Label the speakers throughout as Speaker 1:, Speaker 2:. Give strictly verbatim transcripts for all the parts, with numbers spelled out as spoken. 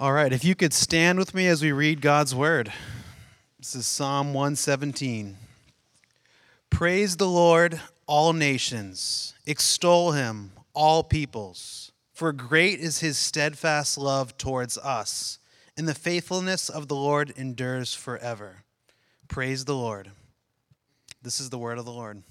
Speaker 1: All right, if you could stand with me as we read God's word. This is Psalm one seventeen. Praise the Lord, all nations. Extol him, all peoples. For great is his steadfast love towards us, and the faithfulness of the Lord endures forever. Praise the Lord. This is the word of the Lord.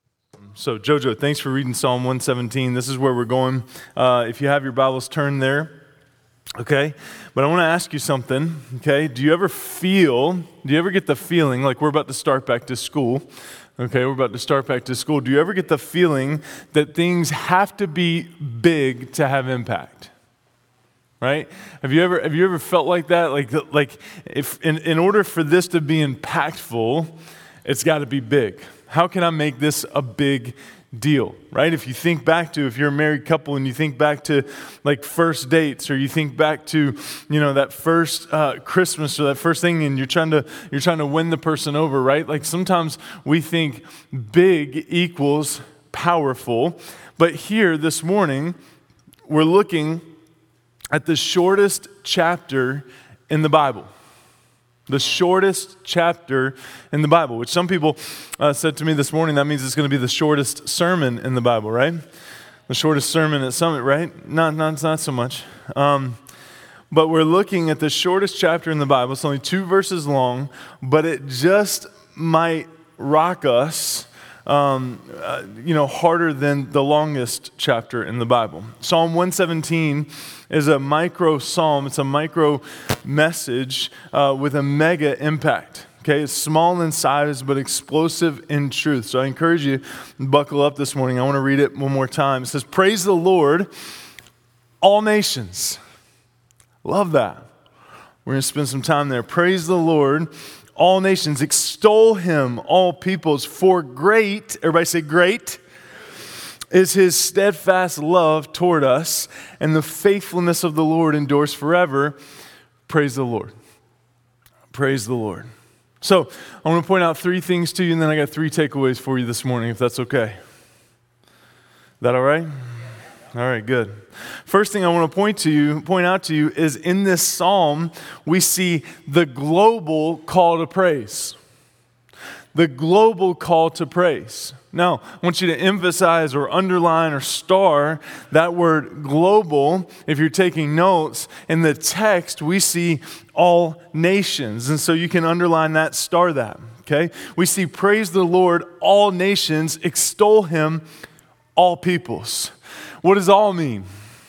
Speaker 2: So, Jojo, thanks for reading Psalm one seventeen. This is where we're going. Uh, if you have your Bibles, turn there. Okay, but I want to ask you something, okay? Do you ever feel, do you ever get the feeling, like we're about to start back to school, okay, we're about to start back to school. Do you ever get the feeling that things have to be big to have impact? Right? Have you ever have you ever felt like that? Like, like if in, in order for this to be impactful, it's got to be big. How can I make this a big deal, right? If you think back to, if you're a married couple and you think back to like first dates, or you think back to, you know, that first uh, Christmas or that first thing, and you're trying to you're trying to win the person over, right? Like sometimes we think big equals powerful, but here this morning we're looking at the shortest chapter in the Bible. The shortest chapter in the Bible, which some people uh, said to me this morning, that means it's going to be the shortest sermon in the Bible, right? The shortest sermon at Summit, right? Not, not, not so much. Um, but we're looking at the shortest chapter in the Bible. It's only two verses long, but it just might rock us, um, uh, you know, harder than the longest chapter in the Bible. Psalm one seventeen is a micro psalm. It's a micro message uh, with a mega impact. Okay, it's small in size, but explosive in truth. So I encourage you, buckle up this morning. I want to read it one more time. It says, praise the Lord, all nations. Love that. We're going to spend some time there. Praise the Lord, all nations. Extol him, all peoples. For great, everybody say great, is his steadfast love toward us, and the faithfulness of the Lord endures forever. Praise the Lord. Praise the Lord. So I want to point out three things to you, and then I got three takeaways for you this morning, if that's okay. That all right? All right, good. First thing I want to point to you, point out to you is in this psalm, we see the global call to praise. The global call to praise. Now, I want you to emphasize or underline or star that word global. If you're taking notes, in the text, we see all nations. And so you can underline that, star that, okay? We see praise the Lord, all nations, extol him, all peoples. What does all mean?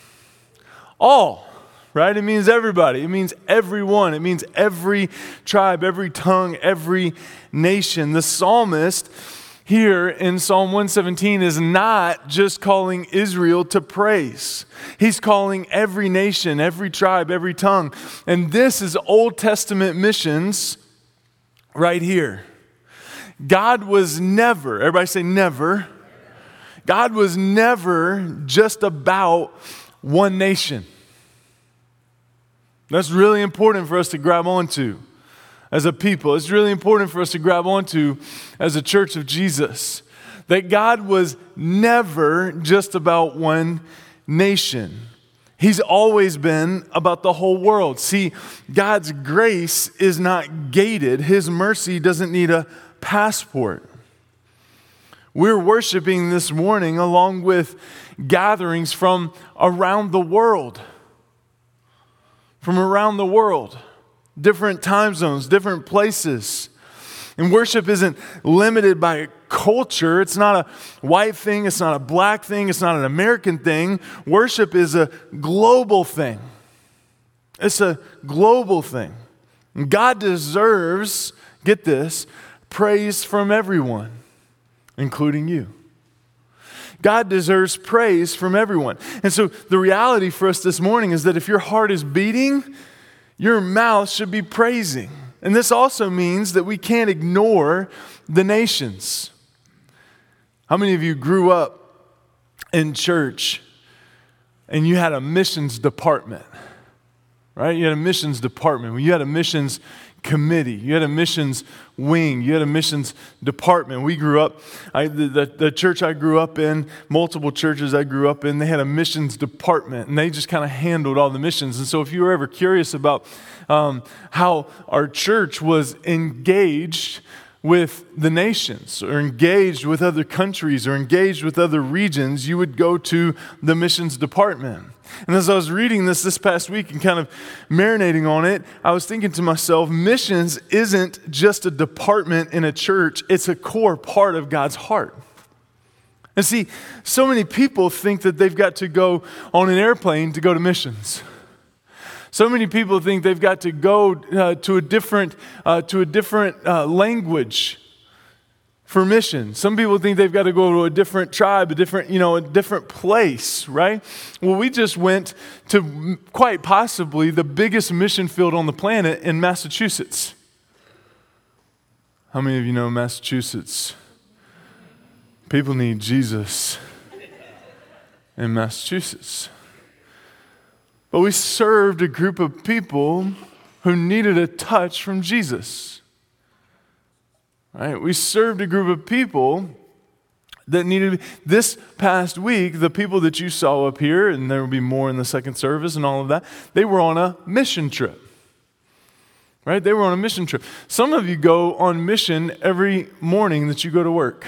Speaker 2: All. Right? It means everybody. It means everyone. It means every tribe, every tongue, every nation. The psalmist here in Psalm one seventeen is not just calling Israel to praise. He's calling every nation, every tribe, every tongue. And this is Old Testament missions right here. God was never, everybody say never. God was never just about one nation. That's really important for us to grab onto as a people. It's really important for us to grab onto as a church of Jesus. That God was never just about one nation. He's always been about the whole world. See, God's grace is not gated. His mercy doesn't need a passport. We're worshiping this morning along with gatherings from around the world. From around the world, different time zones, different places. And worship isn't limited by culture. It's not a white thing. It's not a black thing. It's not an American thing. Worship is a global thing. It's a global thing. And God deserves, get this, praise from everyone, including you. God deserves praise from everyone. And so the reality for us this morning is that if your heart is beating, your mouth should be praising. And this also means that we can't ignore the nations. How many of you grew up in church and you had a missions department? right? You had a missions department. You had a missions committee. You had a missions wing. You had a missions department. We grew up, I, the, the, the church I grew up in, multiple churches I grew up in, they had a missions department, and they just kind of handled all the missions. And so if you were ever curious about um, how our church was engaged with the nations, or engaged with other countries, or engaged with other regions, you would go to the missions department. And as I was reading this this past week and kind of marinating on it, I was thinking to myself, missions isn't just a department in a church, it's a core part of God's heart. And see, so many people think that they've got to go on an airplane to go to missions. So many people think they've got to go uh, to a different uh, to a different uh, language for mission. Some people think they've got to go to a different tribe, a different, you know, a different place, right? Well, we just went to quite possibly the biggest mission field on the planet in Massachusetts. How many of you know Massachusetts? People need Jesus in Massachusetts. But we served a group of people who needed a touch from Jesus. Right? We served a group of people that needed, this past week, the people that you saw up here, and there will be more in the second service and all of that, they were on a mission trip. Right? They were on a mission trip. Some of you go on mission every morning that you go to work.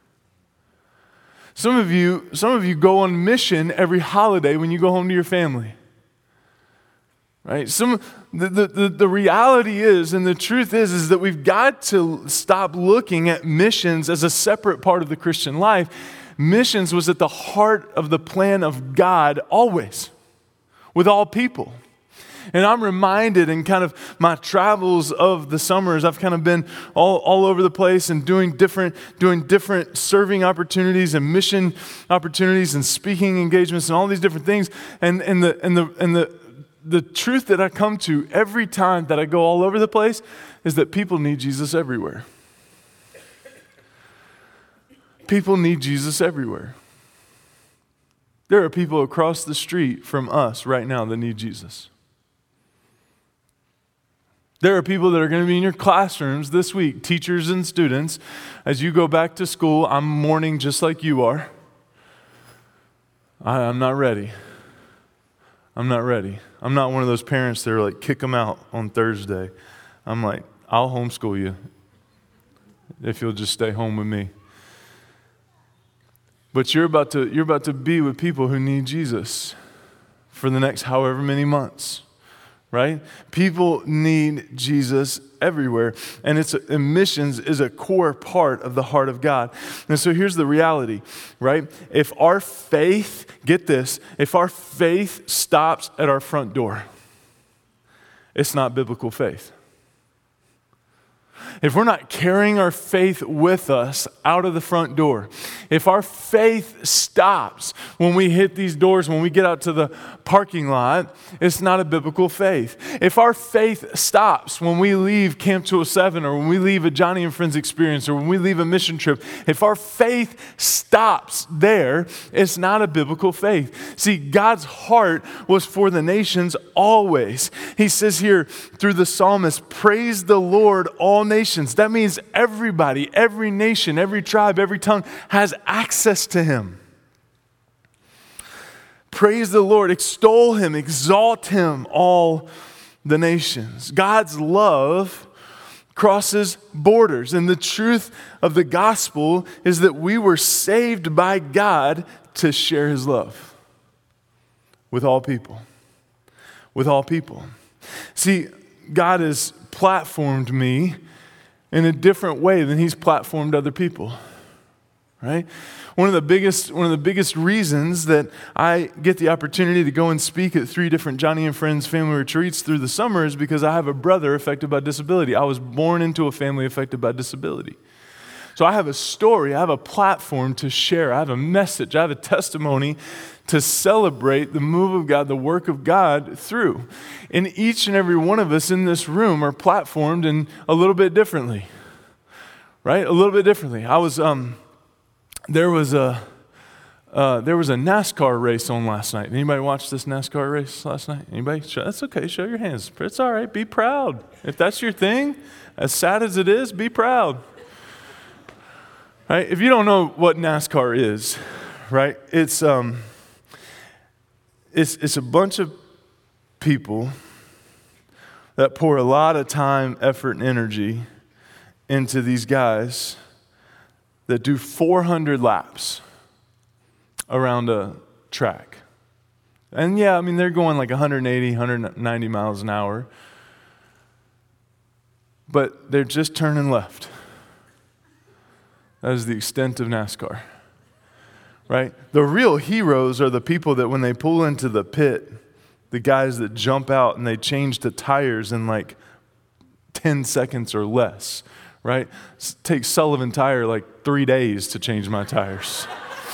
Speaker 2: Some of you, some of you go on mission every holiday when you go home to your family. Right? Some the, the, the reality is, and the truth is, is that we've got to stop looking at missions as a separate part of the Christian life. Missions was at the heart of the plan of God always, with all people. And I'm reminded in kind of my travels of the summers, I've kind of been all, all over the place and doing different, doing different serving opportunities and mission opportunities and speaking engagements and all these different things. And, and the and the and the The truth that I come to every time that I go all over the place is that people need Jesus everywhere. People need Jesus everywhere. There are people across the street from us right now that need Jesus. There are people that are going to be in your classrooms this week, teachers and students. As you go back to school, I'm mourning just like you are. I, I'm not ready. I'm not ready. I'm not one of those parents that are like, kick them out on Thursday. I'm like, I'll homeschool you if you'll just stay home with me. But you're about to, you're about to be with people who need Jesus for the next however many months, right? People need Jesus everywhere, and it's a, and missions is a core part of the heart of God. And so here's the reality, right? If our faith, get this, if our faith stops at our front door, it's not biblical faith. If we're not carrying our faith with us out of the front door, if our faith stops when we hit these doors, when we get out to the parking lot, it's not a biblical faith. If our faith stops when we leave Camp two oh seven, or when we leave a Johnny and Friends experience, or when we leave a mission trip, if our faith stops there, it's not a biblical faith. See, God's heart was for the nations always. He says here through the psalmist, praise the Lord, all nations. That means everybody, every nation, every tribe, every tongue has access to him. Praise the Lord, extol him, exalt him, all the nations. God's love crosses borders, and the truth of the gospel is that we were saved by God to share his love with all people. With all people. See, God has platformed me in a different way than he's platformed other people, right? One of the biggest, one of the biggest reasons that I get the opportunity to go and speak at three different Johnny and Friends family retreats through the summer is because I have a brother affected by disability. I was born into a family affected by disability. So I have a story, I have a platform to share, I have a message, I have a testimony to celebrate the move of God, the work of God through. And each and every one of us in this room are platformed in a little bit differently, right? A little bit differently. I was, um, there was a, uh, there was a NASCAR race on last night. Anybody watch this NASCAR race last night? Anybody? That's okay. Show your hands. It's all right. Be proud. If that's your thing, as sad as it is, be proud. Right? If you don't know what NASCAR is, right? It's um, it's it's a bunch of people that pour a lot of time, effort, and energy into these guys that do four hundred laps around a track. And yeah, I mean, they're going like one eighty, one ninety miles an hour. But they're just turning left. That is the extent of NASCAR. Right? The real heroes are the people that when they pull into the pit, the guys that jump out and they change the tires in like ten seconds or less. Right? It takes Sullivan Tire like three days to change my tires.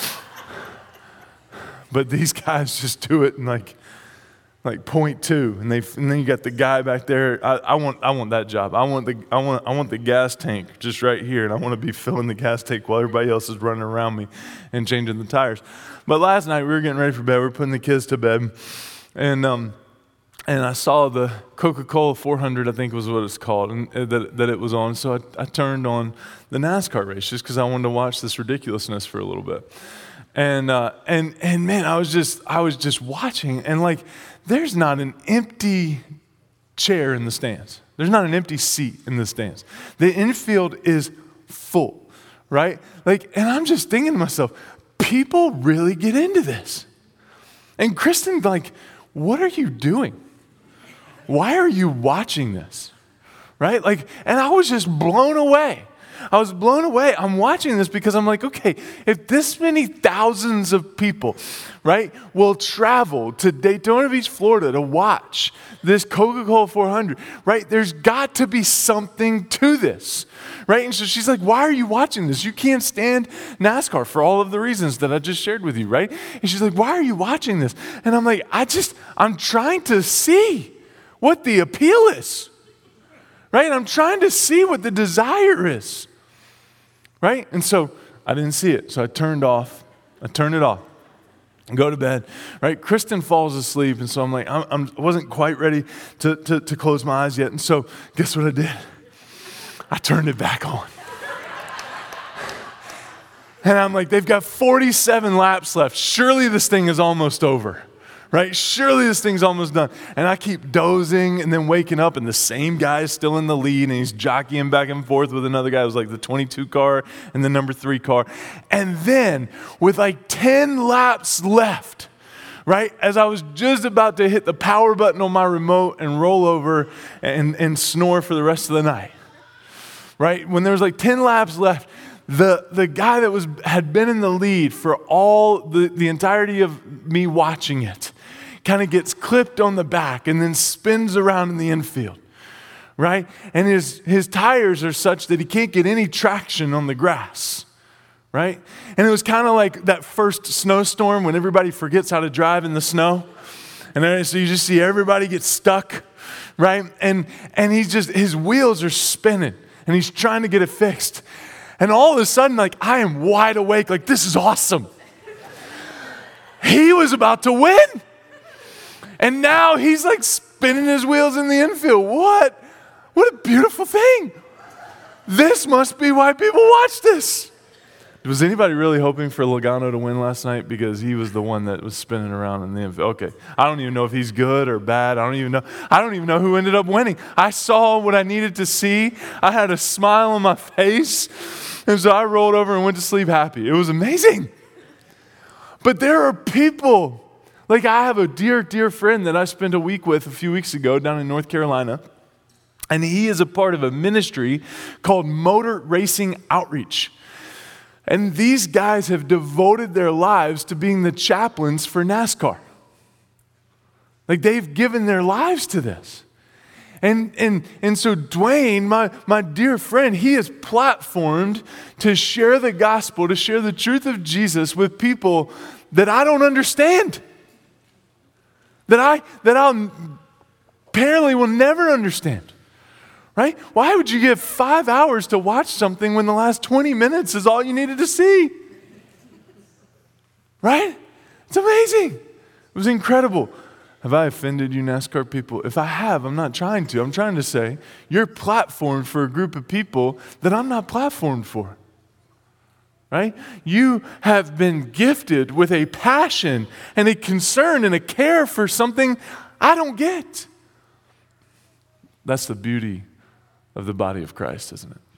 Speaker 2: But these guys just do it in like, like point two, and they and then you got the guy back there. I, I want I want that job. I want the I want I want the gas tank just right here, and I want to be filling the gas tank while everybody else is running around me and changing the tires. But last night we were getting ready for bed. We were putting the kids to bed, and um, and I saw the Coca-Cola four hundred, I think was what it's called, and uh, that that it was on. So I, I turned on the NASCAR race just because I wanted to watch this ridiculousness for a little bit. And uh, and and man, I was just I was just watching, and like, there's not an empty chair in the stands. There's not an empty seat in the stands. The infield is full, right? Like, and I'm just thinking to myself, people really get into this. And Kristen, like, what are you doing? Why are you watching this? Right? Like, and I was just blown away. I was blown away. I'm watching this because I'm like, okay, if this many thousands of people, right, will travel to Daytona Beach, Florida to watch this Coca-Cola four hundred, right, there's got to be something to this, right? And so she's like, why are you watching this? You can't stand NASCAR for all of the reasons that I just shared with you, right? And she's like, why are you watching this? And I'm like, I just, I'm trying to see what the appeal is, right? I'm trying to see what the desire is. Right? And so I didn't see it. So I turned off. I turned it off. And go to bed. Right? Kristen falls asleep. And so I'm like, I'm, I'm, I wasn't quite ready to, to, to close my eyes yet. And so guess what I did? I turned it back on. And I'm like, they've got forty-seven laps left. Surely this thing is almost over. Right? Surely this thing's almost done. And I keep dozing and then waking up, and the same guy is still in the lead, and he's jockeying back and forth with another guy who's like the twenty-two car and the number three car. And then with like ten laps left, right, as I was just about to hit the power button on my remote and roll over and, and snore for the rest of the night, right, when there was like ten laps left, The the guy that was had been in the lead for all the, the entirety of me watching it kind of gets clipped on the back and then spins around in the infield, right? And his, his tires are such that he can't get any traction on the grass, right? And it was kind of like that first snowstorm when everybody forgets how to drive in the snow. And then, so you just see everybody get stuck, right? And, and he's just, his wheels are spinning and he's trying to get it fixed. And all of a sudden, like, I am wide awake, like, this is awesome. He was about to win. And now he's like spinning his wheels in the infield. What? What a beautiful thing. This must be why people watch this. Was anybody really hoping for Logano to win last night? Because he was the one that was spinning around in the infield. Okay, I don't even know if he's good or bad. I don't even know. I don't even know who ended up winning. I saw what I needed to see. I had a smile on my face. And so I rolled over and went to sleep happy. It was amazing. But there are people, like I have a dear, dear friend that I spent a week with a few weeks ago down in North Carolina. And he is a part of a ministry called Motor Racing Outreach. And these guys have devoted their lives to being the chaplains for NASCAR. Like they've given their lives to this. And and and so Dwayne, my, my dear friend, he is platformed to share the gospel, to share the truth of Jesus with people that I don't understand. That I that I'll apparently will never understand. Right? Why would you give five hours to watch something when the last twenty minutes is all you needed to see? Right? It's amazing. It was incredible. Have I offended you, NASCAR people? If I have, I'm not trying to. I'm trying to say you're platformed for a group of people that I'm not platformed for. Right? You have been gifted with a passion and a concern and a care for something I don't get. That's the beauty of the body of Christ, isn't it?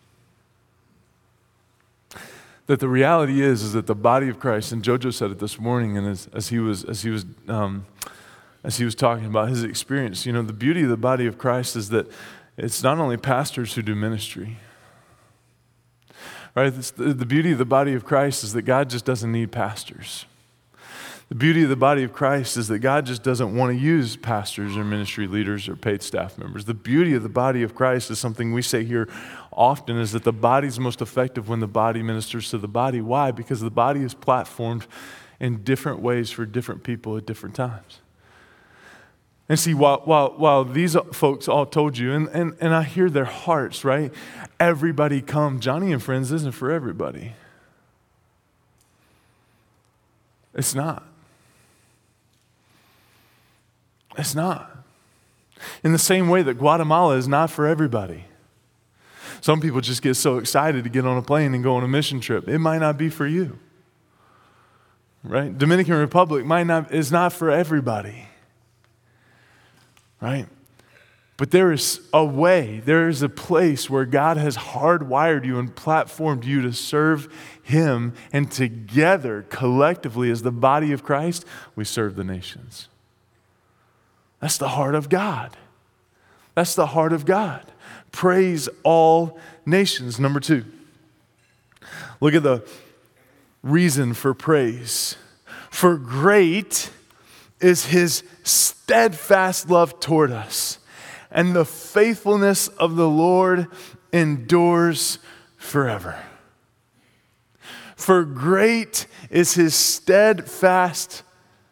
Speaker 2: That the reality is, is that the body of Christ, and Jojo said it this morning, and as, as he was, as he was, um, as he was talking about his experience, you know, the beauty of the body of Christ is that it's not only pastors who do ministry. Right? The, the beauty of the body of Christ is that God just doesn't need pastors. The beauty of the body of Christ is that God just doesn't want to use pastors or ministry leaders or paid staff members. The beauty of the body of Christ is something we say here often, is that the body is most effective when the body ministers to the body. Why? Because the body is platformed in different ways for different people at different times. And see, while, while, while these folks all told you, and, and, and I hear their hearts, right? Everybody come. Johnny and Friends isn't for everybody. It's not. It's not. In the same way that Guatemala is not for everybody. Some people just get so excited to get on a plane and go on a mission trip. It might not be for you. Right? Dominican Republic might not is not for everybody. Right? But there is a way, there is a place where God has hardwired you and platformed you to serve Him, and together, collectively, as the body of Christ, we serve the nations. That's the heart of God. That's the heart of God. Praise all nations. Number two, look at the reason for praise. For great is His steadfast love toward us, and the faithfulness of the Lord endures forever. For great is His steadfast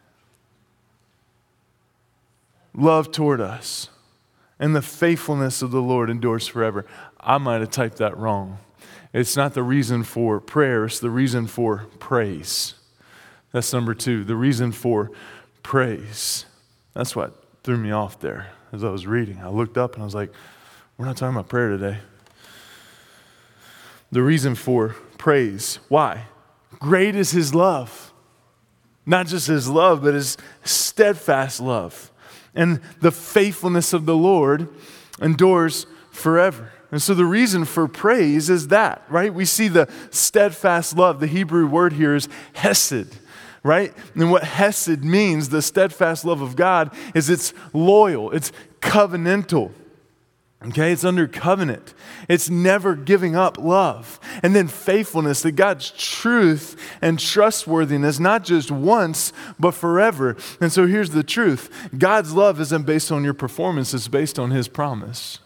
Speaker 2: love toward us, and the faithfulness of the Lord endures forever. I might have typed that wrong. It's not the reason for prayer, it's the reason for praise. That's number two, the reason for praise. That's what threw me off there as I was reading. I looked up and I was like, we're not talking about prayer today. The reason for praise. Why? Great is His love. Not just His love, but His steadfast love. And the faithfulness of the Lord endures forever. And so the reason for praise is that, right? We see the steadfast love. The Hebrew word here is hesed, right? And what hesed means, the steadfast love of God, is it's loyal, it's covenantal. Okay, it's under covenant. It's never giving up love. And then faithfulness, that God's truth and trustworthiness, not just once, but forever. And so here's the truth. God's love isn't based on your performance, it's based on His promise.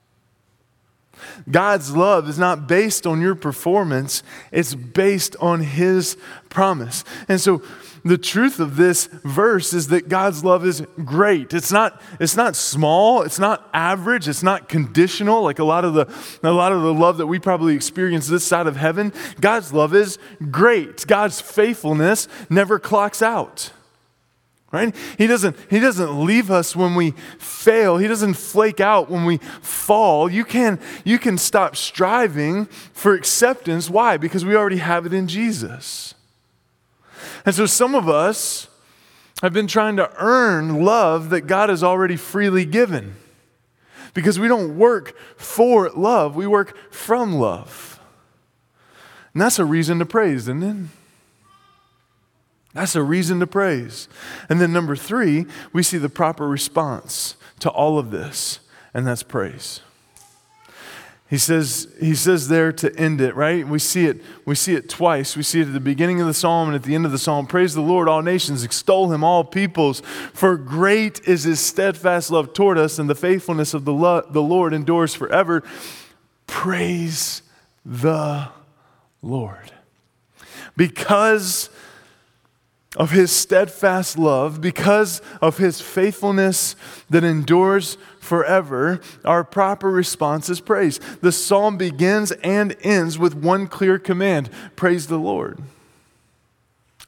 Speaker 2: God's love is not based on your performance, it's based on His promise. And so the truth of this verse is that God's love is great. It's not, it's not small, it's not average, it's not conditional like a lot of the a lot of the love that we probably experience this side of heaven. God's love is great. God's faithfulness never clocks out. Right? He doesn't, he doesn't leave us when we fail. He doesn't flake out when we fall. You can, you can stop striving for acceptance. Why? Because we already have it in Jesus. And so some of us have been trying to earn love that God has already freely given. Because we don't work for love, we work from love. And that's a reason to praise, isn't it? That's a reason to praise. And then number three, we see the proper response to all of this, and that's praise. He says, he says there to end it, right? We see it, we see it twice. We see it at the beginning of the psalm and at the end of the psalm. Praise the Lord, all nations, extol Him, all peoples. For great is His steadfast love toward us, and the faithfulness of the, lo- the Lord endures forever. Praise the Lord. Because of His steadfast love, because of His faithfulness that endures forever, our proper response is praise. The psalm begins and ends with one clear command: praise the Lord.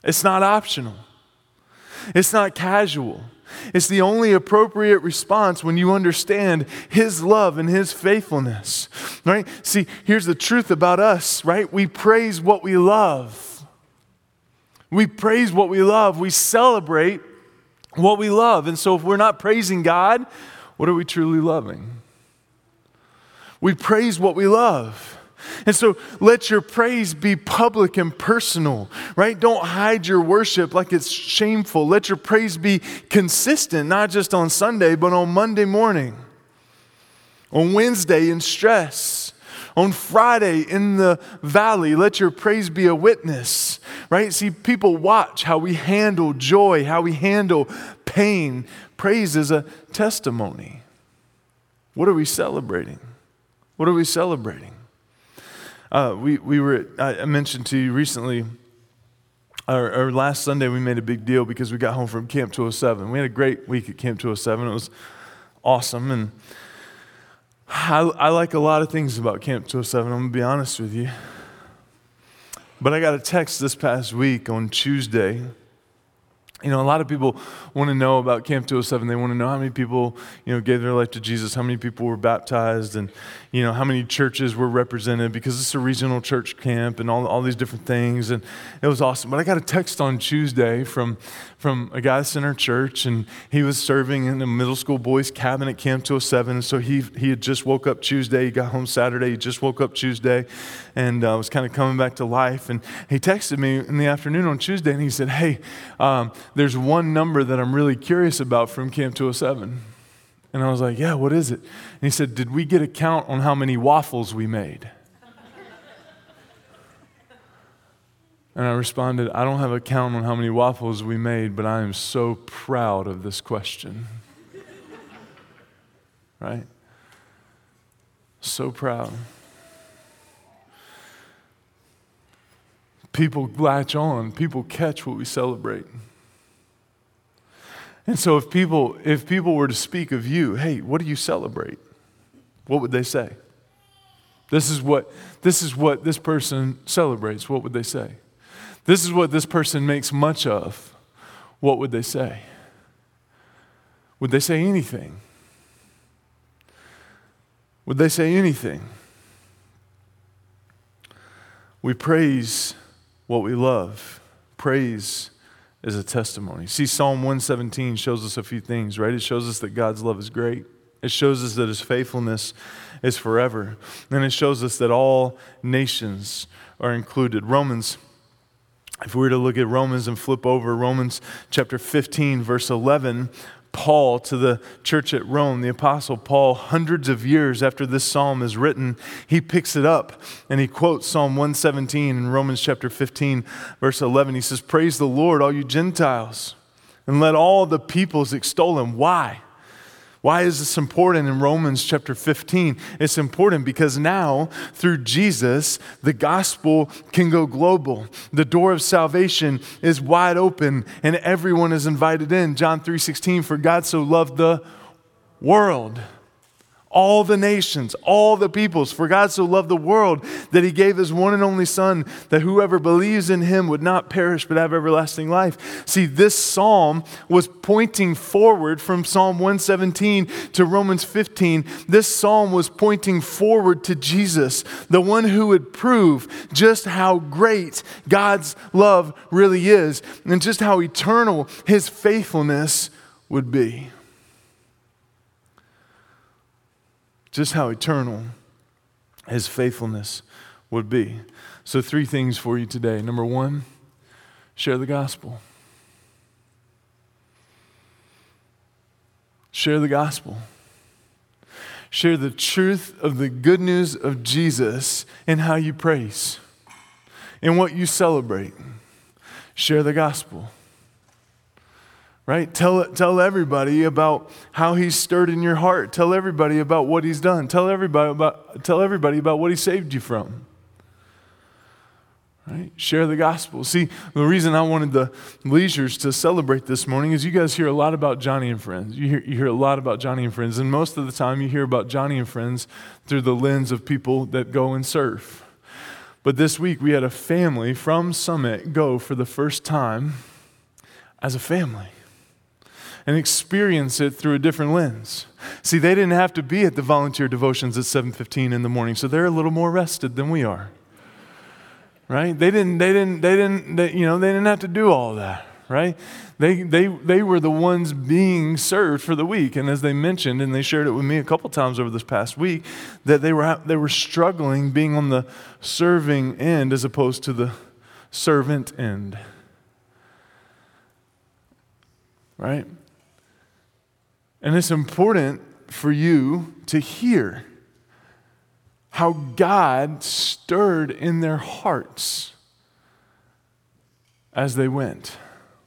Speaker 2: It's not optional. It's not casual. It's the only appropriate response when you understand His love and His faithfulness, right? See, here's the truth about us, right? We praise what we love. We praise what we love. We celebrate what we love. And so if we're not praising God, what are we truly loving? We praise what we love. And so let your praise be public and personal, right? Don't hide your worship like it's shameful. Let your praise be consistent, not just on Sunday, but on Monday morning, on Wednesday in stress, on Friday in the valley. Let your praise be a witness, right? See, people watch how we handle joy, how we handle pain. Praise is a testimony. What are we celebrating? What are we celebrating? Uh, we, we were, I mentioned to you recently, or, or last Sunday we made a big deal because we got home from Camp two oh seven. We had a great week at Camp two oh seven. It was awesome. And I, I like a lot of things about Camp two oh seven, I'm going to be honest with you. But I got a text this past week on Tuesday. You know, a lot of people want to know about Camp two oh seven. They want to know how many people, you know, gave their life to Jesus, how many people were baptized, and, you know, how many churches were represented, because it's a regional church camp and all, all these different things. And it was awesome. But I got a text on Tuesday from, from a guy that's in our church, and he was serving in a middle school boys cabin at Camp two oh seven. And so he, he had just woke up Tuesday. He got home Saturday. He just woke up Tuesday and uh, was kind of coming back to life. And he texted me in the afternoon on Tuesday, and he said, hey, um, there's one number that I'm really curious about from Camp two oh seven. And I was like, yeah, what is it? And he said, did we get a count on how many waffles we made? And I responded, I don't have a count on how many waffles we made, but I am so proud of this question. Right? So proud. People latch on. People catch what we celebrate. And so if people if people were to speak of you, hey, what do you celebrate? What would they say? This is what this is what this person celebrates. What would they say? This is what this person makes much of. What would they say? Would they say anything? Would they say anything? We praise what we love. Praise is a testimony. See, Psalm one seventeen shows us a few things, right? It shows us that God's love is great. It shows us that His faithfulness is forever. And it shows us that all nations are included. Romans, if we were to look at Romans and flip over, Romans chapter fifteen, verse eleven, Paul to the church at Rome, the Apostle Paul, hundreds of years after this psalm is written, he picks it up and he quotes Psalm one seventeen in Romans chapter fifteen, verse eleven. He says, praise the Lord, all you Gentiles, and let all the peoples extol Him. Why? Why is this important in Romans chapter fifteen? It's important because now, through Jesus, the gospel can go global. The door of salvation is wide open and everyone is invited in. John three sixteen, for God so loved the world, all the nations, all the peoples. For God so loved the world that He gave His one and only Son, that whoever believes in Him would not perish but have everlasting life. See, this psalm was pointing forward from Psalm one seventeen to Romans fifteen. This psalm was pointing forward to Jesus, the one who would prove just how great God's love really is and just how eternal His faithfulness would be. Just how eternal His faithfulness would be. So three things for you today. Number one, share the gospel. Share the gospel. Share the truth of the good news of Jesus in how you praise, in what you celebrate. Share the gospel. Right? Tell tell everybody about how He's stirred in your heart. Tell everybody about what He's done. Tell everybody about tell everybody about what He saved you from. Right? Share the gospel. See, the reason I wanted the leisures to celebrate this morning is you guys hear a lot about Johnny and Friends. You hear you hear a lot about Johnny and Friends, and most of the time you hear about Johnny and Friends through the lens of people that go and surf. But this week we had a family from Summit go for the first time as a family and experience it through a different lens. See, they didn't have to be at the volunteer devotions at seven fifteen in the morning, so they're a little more rested than we are. Right? They didn't, they didn't, they didn't, they, you know, they didn't have to do all that, right? They, they, they were the ones being served for the week. And as they mentioned, and they shared it with me a couple times over this past week, that they were, they were struggling being on the serving end as opposed to the servant end. Right? And it's important for you to hear how God stirred in their hearts as they went.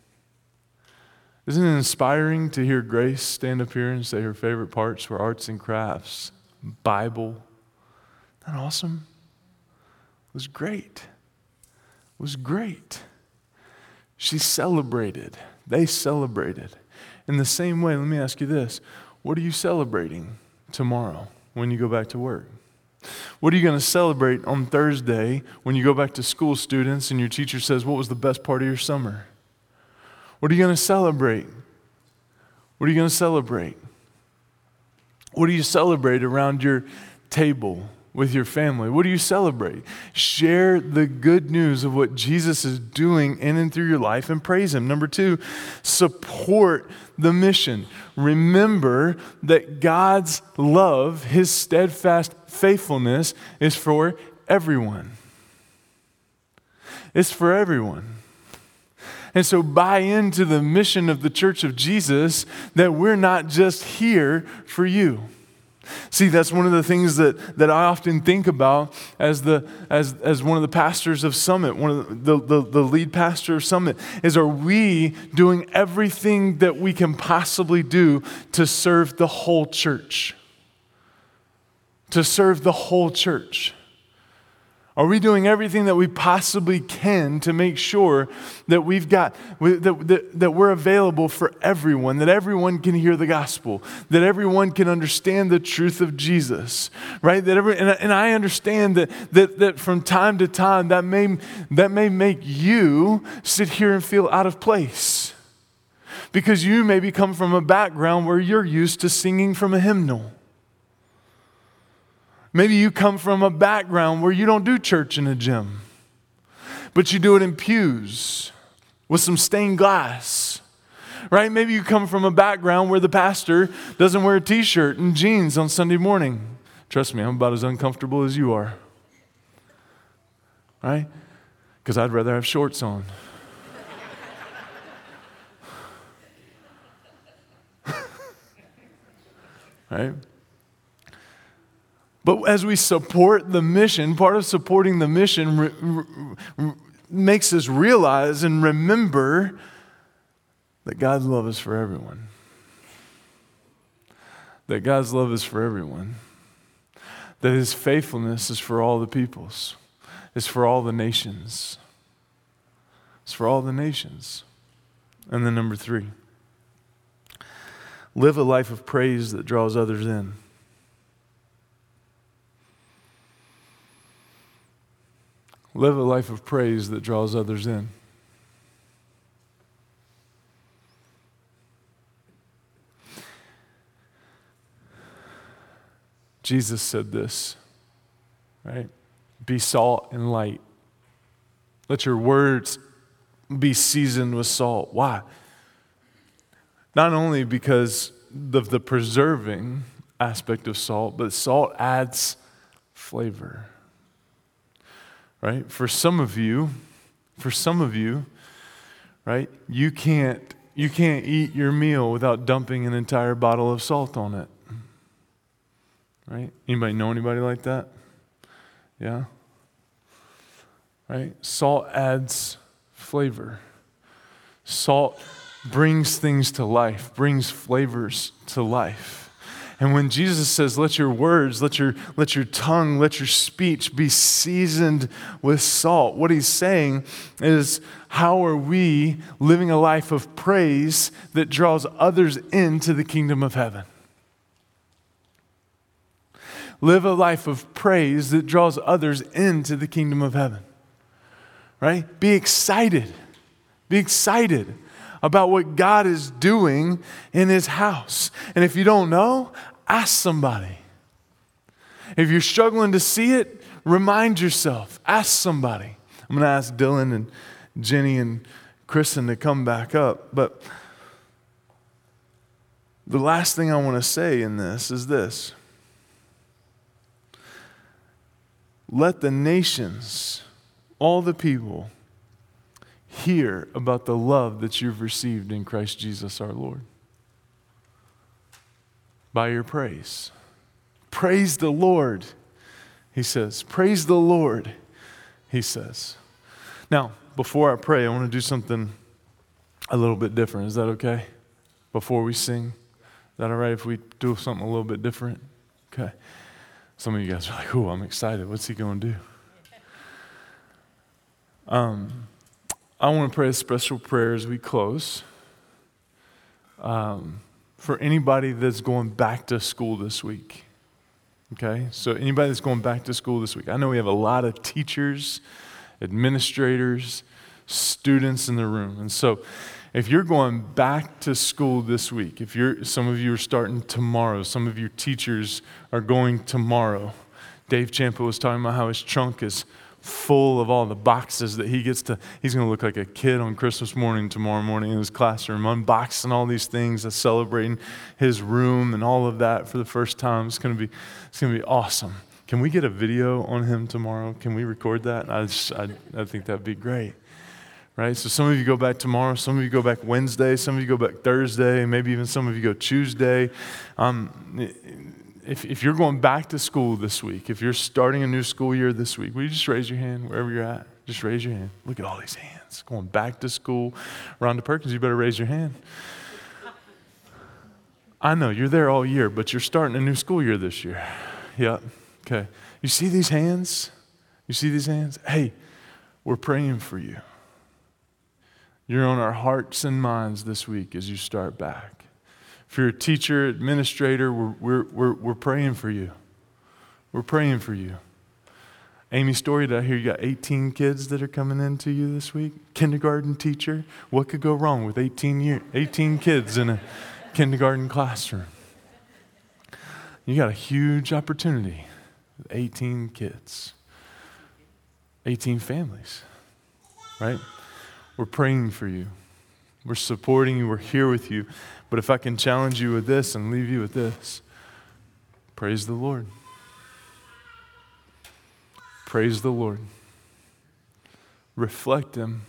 Speaker 2: Isn't it inspiring to hear Grace stand up here and say her favorite parts were arts and crafts, Bible? Isn't that awesome? It was great. It was great. She celebrated. They celebrated. In the same way, let me ask you this. What are you celebrating tomorrow when you go back to work? What are you going to celebrate on Thursday when you go back to school, students, and your teacher says, what was the best part of your summer? What are you going to celebrate? What are you going to celebrate? What do you celebrate around your table with your family? What do you celebrate? Share the good news of what Jesus is doing in and through your life and praise Him. Number two, support the mission. Remember that God's love, His steadfast faithfulness, is for everyone. It's for everyone. And so buy into the mission of the Church of Jesus that we're not just here for you. See, that's one of the things that, that I often think about as the as as one of the pastors of Summit, one of the, the, the lead pastor of Summit, is are we doing everything that we can possibly do to serve the whole church? To serve the whole church. Are we doing everything that we possibly can to make sure that we've got, that, that, that we're available for everyone, that everyone can hear the gospel, that everyone can understand the truth of Jesus, right? That every, and, and I understand that, that, that from time to time that may, that may make you sit here and feel out of place because you maybe come from a background where you're used to singing from a hymnal. Maybe you come from a background where you don't do church in a gym, but you do it in pews with some stained glass, right? Maybe you come from a background where the pastor doesn't wear a t-shirt and jeans on Sunday morning. Trust me, I'm about as uncomfortable as you are, right? Because I'd rather have shorts on. Right? But as we support the mission, part of supporting the mission re- re- makes us realize and remember that God's love is for everyone. That God's love is for everyone. That His faithfulness is for all the peoples. It's for all the nations. It's for all the nations. And then number three, live a life of praise that draws others in. Live a life of praise that draws others in. Jesus said this, right? Be salt and light. Let your words be seasoned with salt. Why? Not only because of the preserving aspect of salt, but salt adds flavor. Right? For some of you, for some of you, right, you can't you can't eat your meal without dumping an entire bottle of salt on it. Right? Anybody know anybody like that? Yeah? Right? Salt adds flavor. Salt brings things to life, brings flavors to life. And when Jesus says, let your words, let your, let your tongue, let your speech be seasoned with salt, what He's saying is, how are we living a life of praise that draws others into the kingdom of heaven? Live a life of praise that draws others into the kingdom of heaven. Right? Be excited. Be excited about what God is doing in his house. And if you don't know, ask somebody. If you're struggling to see it, remind yourself. Ask somebody. I'm going to ask Dylan and Jenny and Kristen to come back up. But the last thing I want to say in this is this. Let the nations, all the people, hear about the love that you've received in Christ Jesus our Lord. By your praise. Praise the Lord, he says. Praise the Lord, he says. Now, before I pray, I want to do something a little bit different. Is that okay? Before we sing? Is that all right if we do something a little bit different? Okay. Some of you guys are like, oh, I'm excited. What's he going to do? Um, I want to pray a special prayer as we close. Um, for anybody that's going back to school this week. Okay? So anybody that's going back to school this week. I know we have a lot of teachers, administrators, students in the room. And so if you're going back to school this week, if you're, some of you are starting tomorrow, some of your teachers are going tomorrow. Dave Champa was talking about how his trunk is full of all the boxes that he gets to, he's going to look like a kid on Christmas morning tomorrow morning in his classroom, unboxing all these things, uh, celebrating his room and all of that for the first time. It's going to be, it's going to be awesome. Can we get a video on him tomorrow? Can we record that? I, just, I, I think that'd be great. Right? So some of you go back tomorrow, some of you go back Wednesday, some of you go back Thursday, maybe even some of you go Tuesday. Um, if, if you're going back to school this week, if you're starting a new school year this week, will you just raise your hand wherever you're at? Just raise your hand. Look at all these hands. Going back to school. Rhonda Perkins, you better raise your hand. I know, you're there all year, but you're starting a new school year this year. Yeah, okay. You see these hands? You see these hands? Hey, we're praying for you. You're on our hearts and minds this week as you start back. If you're a teacher, administrator, we're, we're, we're, we're praying for you. We're praying for you. Amy Story, did I hear you got eighteen kids that are coming into you this week? Kindergarten teacher. What could go wrong with eighteen, year, eighteen kids in a kindergarten classroom? You got a huge opportunity with eighteen kids. eighteen families, right? We're praying for you. We're supporting you. We're here with you. But if I can challenge you with this and leave you with this, praise the Lord. Praise the Lord. Reflect Him.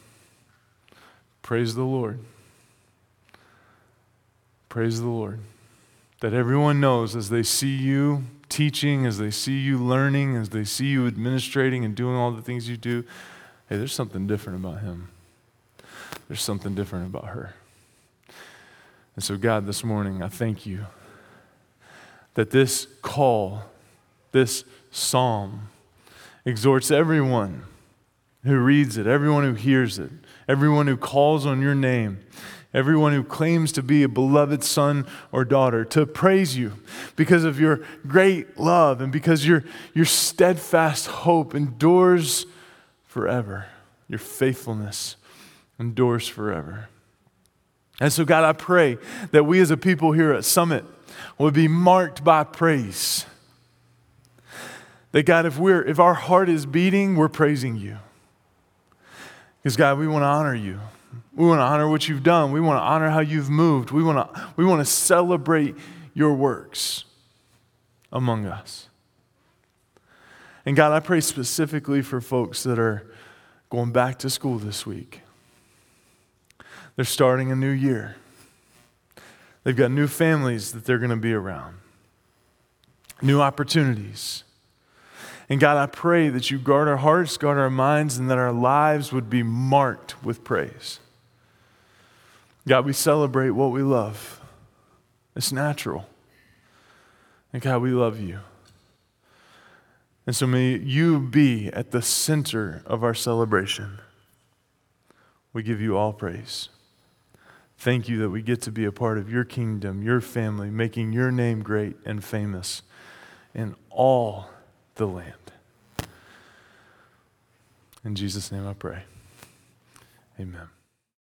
Speaker 2: Praise the Lord. Praise the Lord. That everyone knows as they see you teaching, as they see you learning, as they see you administrating and doing all the things you do, hey, there's something different about him. There's something different about her. And so, God, this morning, I thank you that this call, this psalm, exhorts everyone who reads it, everyone who hears it, everyone who calls on your name, everyone who claims to be a beloved son or daughter, to praise you because of your great love and because your, your steadfast hope endures forever. Your faithfulness endures forever. And so, God, I pray that we as a people here at Summit would be marked by praise. That, God, if we're if our heart is beating, we're praising you. Because, God, we want to honor you. We want to honor what you've done. We want to honor how you've moved. We want to we want to celebrate your works among us. And, God, I pray specifically for folks that are going back to school this week. They're starting a new year. They've got new families that they're going to be around. New opportunities. And God, I pray that you guard our hearts, guard our minds, and that our lives would be marked with praise. God, we celebrate what we love. It's natural. And God, we love you. And so may you be at the center of our celebration. We give you all praise. Thank you that we get to be a part of your kingdom, your family, making your name great and famous in all the land. In Jesus' name I pray. Amen.